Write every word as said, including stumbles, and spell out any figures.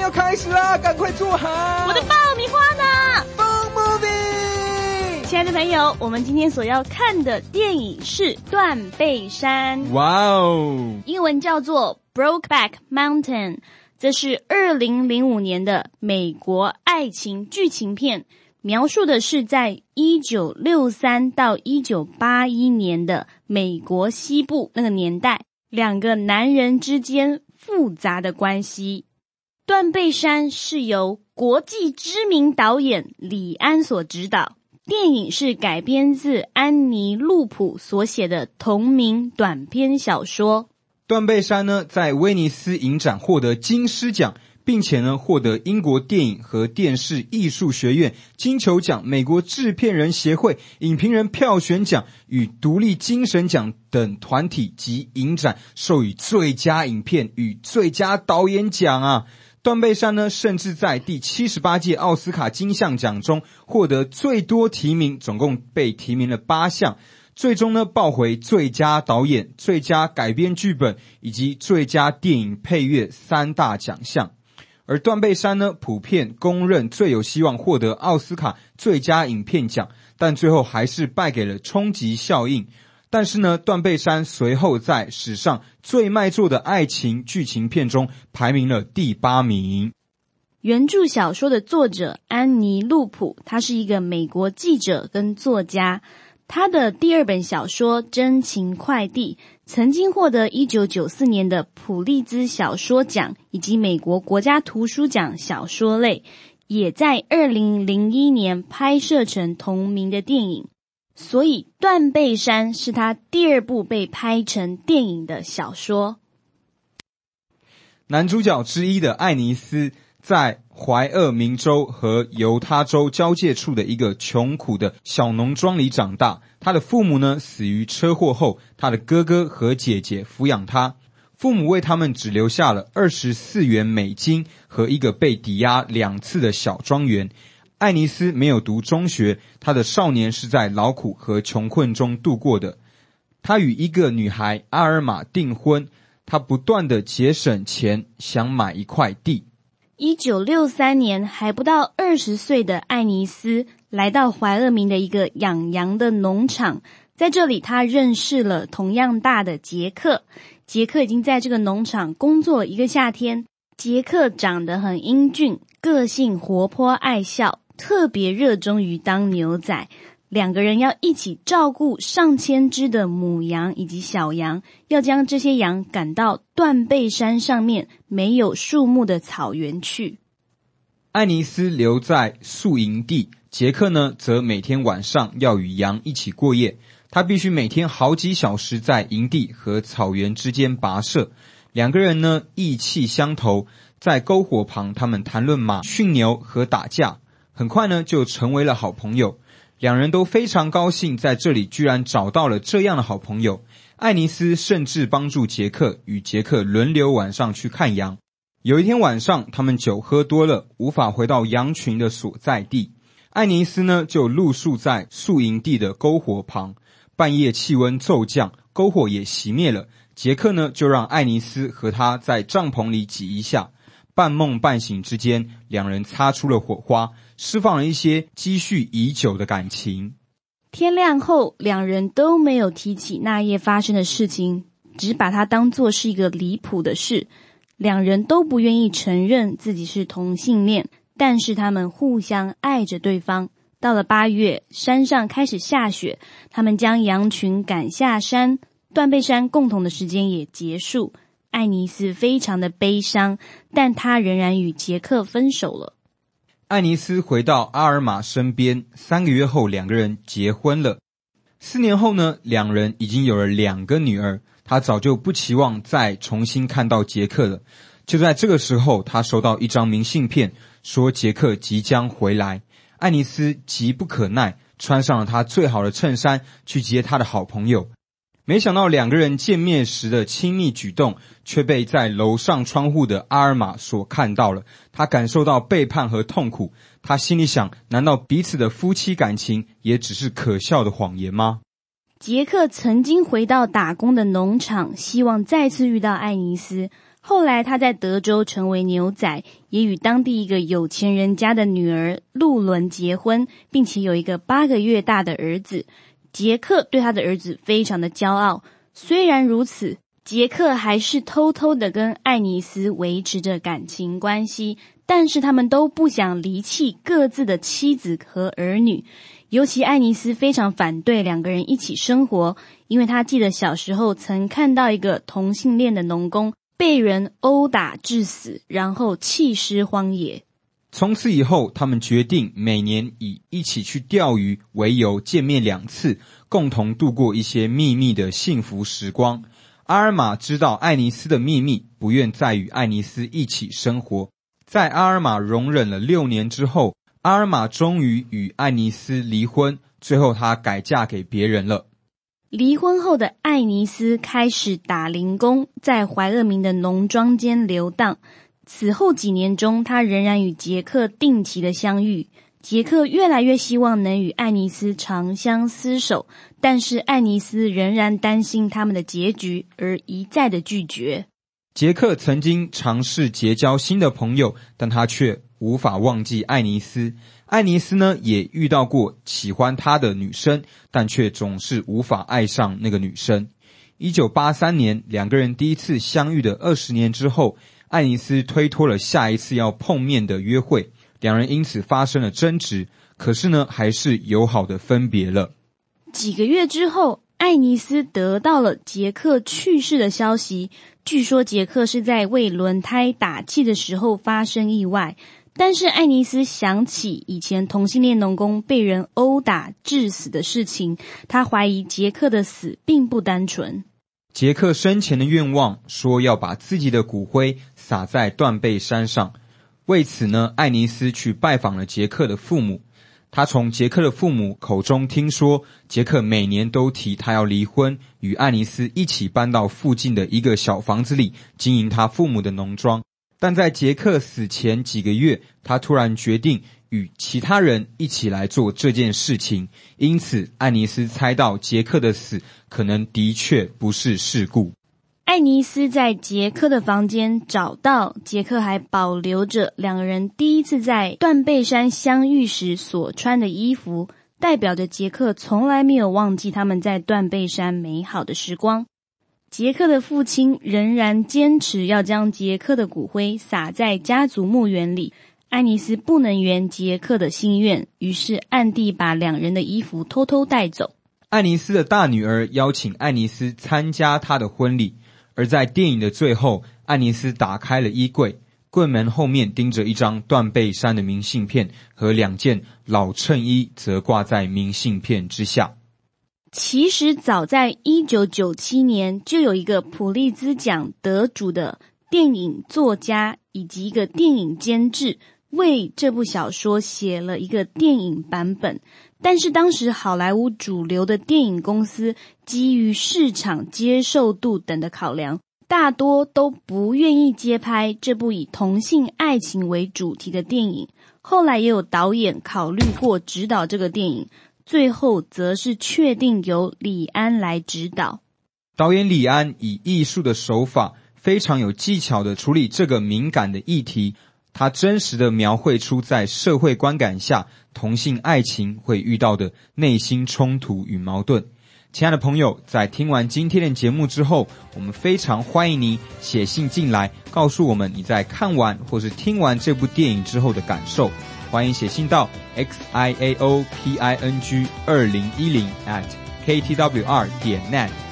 要开始啦，赶快坐好。 我的爆米花呢？ Movie。 亲爱的朋友，我们今天所要看的电影是《断背山》。 哇哦！ 英文叫做 Brokeback Mountain， 这是二零零五年的美国爱情剧情片，描述的是在一九六三到一九八一年的美国西部那个年代，两个男人之间复杂的关系。断背山是由国际知名导演李安所执导，电影是改编自安妮·路普所写的同名短篇小说。 断背山呢，在威尼斯影展获得金狮奖，并且呢获得英国电影和电视艺术学院金球奖、美国制片人协会影评人票选奖与独立精神奖等团体及影展授予最佳影片与最佳导演奖啊。断背山呢，甚至在第七十八届奥斯卡金像奖中获得最多提名，总共被提名了八项，最终呢抱回最佳导演、最佳改编剧本以及最佳电影配乐三大奖项。而断背山呢，普遍公认最有希望获得奥斯卡最佳影片奖，但最后还是败给了冲击效应。但是呢，断背山随后在史上最卖座的爱情剧情片中排名了第八名。 原著小说的作者安妮·路普，他是一个美国记者跟作家，他的第二本小说《真情快递》曾经获得一九九四年的普利兹小说奖以及美国国家图书奖小说类，也在二零零一年拍摄成同名的电影。所以断背山是他第二部被拍成电影的小说。 男主角之一的艾尼斯在怀俄明州和犹他州交界处的一个穷苦的小农庄里长大，他的父母呢死于车祸后，他的哥哥和姐姐抚养他，父母为他们只留下了二十四元美金和一个被抵押两次的小庄园。艾尼斯没有读中学，他的少年是在劳苦和穷困中度过的。他与一个女孩阿尔玛订婚，他不断的节省钱，想买一块地。 一九六三年，还不到二十岁的艾尼斯来到怀俄明的一个养羊的农场，在这里他认识了同样大的杰克。杰克已经在这个农场工作了一个夏天。杰克长得很英俊，个性活泼爱笑，特别热衷于当牛仔。两个人要一起照顾上千只的母羊以及小羊，要将这些羊赶到断背山上面没有树木的草原去。 艾尼斯留在宿营地，杰克呢则每天晚上要与羊一起过夜。他必须每天好几小时在营地和草原之间跋涉。两个人呢意气相投，在篝火旁他们谈论马、驯牛和打架，很快呢就成为了好朋友。两人都非常高兴在这里居然找到了这样的好朋友。艾尼斯甚至帮助杰克，与杰克轮流晚上去看羊。有一天晚上，他们酒喝多了，无法回到羊群的所在地。艾尼斯呢就露宿在宿营地的篝火旁。半夜气温骤降，篝火也熄灭了。杰克呢就让艾尼斯和他在帐篷里挤一下。半梦半醒之间，两人擦出了火花，释放了一些积蓄已久的感情。 天亮后，两人都没有提起那夜发生的事情，只把它当作是一个离谱的事。两人都不愿意承认自己是同性恋，但是他们互相爱着对方。到了八月，山上开始下雪，他们将羊群赶下山，断背山共同的时间也结束。艾尼斯非常的悲伤，但他仍然与杰克分手了。 艾尼斯回到阿尔玛身边，三个月后两个人结婚了。四年后呢，两人已经有了两个女儿。他早就不期望再重新看到杰克了。就在这个时候，他收到一张明信片，说杰克即将回来。艾尼斯急不可耐，穿上了他最好的衬衫去接他的好朋友。没想到两个人见面时的亲密举动却被在楼上窗户的阿尔玛所看到了。他感受到背叛和痛苦，他心里想，难道彼此的夫妻感情也只是可笑的谎言吗？ 杰克曾经回到打工的农场，希望再次遇到艾尼斯。 后来他在德州成为牛仔，也与当地一个有钱人家的女儿露伦结婚，并且有一个八个月大的儿子。杰克对他的儿子非常的骄傲，虽然如此，杰克还是偷偷的跟爱丽丝维持着感情关系，但是他们都不想离弃各自的妻子和儿女。尤其爱丽丝非常反对两个人一起生活，因为她记得小时候曾看到一个同性恋的农工被人殴打致死，然后弃尸荒野。 从此以后，他们决定每年以一起去钓鱼为由见面两次，共同度过一些秘密的幸福时光。阿尔玛知道爱丽丝的秘密，不愿再与爱丽丝一起生活。在阿尔玛容忍了六年之后，阿尔玛终于与爱丽丝离婚，最后她改嫁给别人了。 离婚后的爱丽丝开始打零工，在怀俄明的农庄间游荡。此后几年中，她仍然与杰克定期的相遇。杰克越来越希望能与爱丽丝长相厮守，但是爱丽丝仍然担心他们的结局，而一再的拒绝。 杰克曾经尝试结交新的朋友，但他却无法忘记爱丽丝。爱丽丝呢，也遇到过喜欢他的女生，但却总是无法爱上那个女生。一九八三年，两个人第一次相遇的二十年之后，爱丽丝推脱了下一次要碰面的约会，两人因此发生了争执，可是呢，还是友好的分别了。 几个月之后，爱丽丝得到了杰克去世的消息，据说杰克是在为轮胎打气的时候发生意外，但是爱丽丝想起以前同性恋农工被人殴打致死的事情，她怀疑杰克的死并不单纯。 杰克生前的愿望说要把自己的骨灰撒在断背山上，为此呢，爱丽丝去拜访了杰克的父母。他从杰克的父母口中听说，杰克每年都提他要离婚，与爱丽丝一起搬到附近的一个小房子里经营他父母的农庄。但在杰克死前几个月，他突然决定与其他人一起来做这件事情，因此爱丽丝猜到杰克的死可能的确不是事故。 爱丽丝在杰克的房间找到杰克还保留着两个人第一次在断背山相遇时所穿的衣服，代表着杰克从来没有忘记他们在断背山美好的时光。杰克的父亲仍然坚持要将杰克的骨灰撒在家族墓园里，爱丽丝不能圆杰克的心愿，于是暗地把两人的衣服偷偷带走。 爱丽丝的大女儿邀请爱丽丝参加她的婚礼，而在电影的最后，爱丽丝打开了衣柜，柜门后面钉着一张断背山的明信片和两件老衬衣则挂在明信片之下。 其实早在一九九七年，就有一个普利兹奖得主的电影作家以及一个电影监制为这部小说写了一个电影版本，但是当时好莱坞主流的电影公司基于市场接受度等的考量，大多都不愿意接拍这部以同性爱情为主题的电影。后来也有导演考虑过执导这个电影，最后则是确定由李安来指导。 导演李安以艺术的手法非常有技巧地处理这个敏感的议题，他真实地描绘出在社会观感下同性爱情会遇到的内心冲突与矛盾。亲爱的朋友，在听完今天的节目之后，我们非常欢迎你写信进来，告诉我们你在看完或是听完这部电影之后的感受。欢迎写信到 x i a o p i n g 二零一零 at k t w r 点 net。